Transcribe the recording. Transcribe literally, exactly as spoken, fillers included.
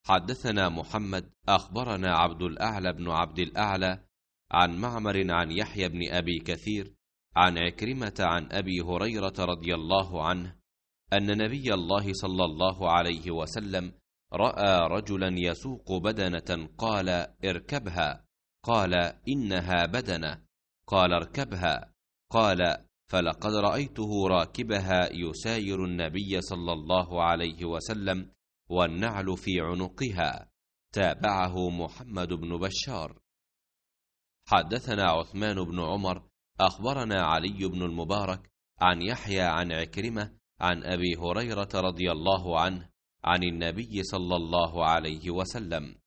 حدثنا محمد أخبرنا عبد الأعلى بن عبد الأعلى عن معمر عن يحيى بن أبي كثير عن عكرمة عن أبي هريرة رضي الله عنه أن نبي الله صلى الله عليه وسلم رأى رجلا يسوق بدنة قال: اركبها. قال: إنها بدنة. قال: اركبها. قال: فلقد رأيته راكبها يساير النبي صلى الله عليه وسلم والنعل في عنقها. تابعه محمد بن بشار. حدثنا عثمان بن عمر أخبرنا علي بن المبارك عن يحيى عن عكرمة عن أبي هريرة رضي الله عنه عن النبي صلى الله عليه وسلم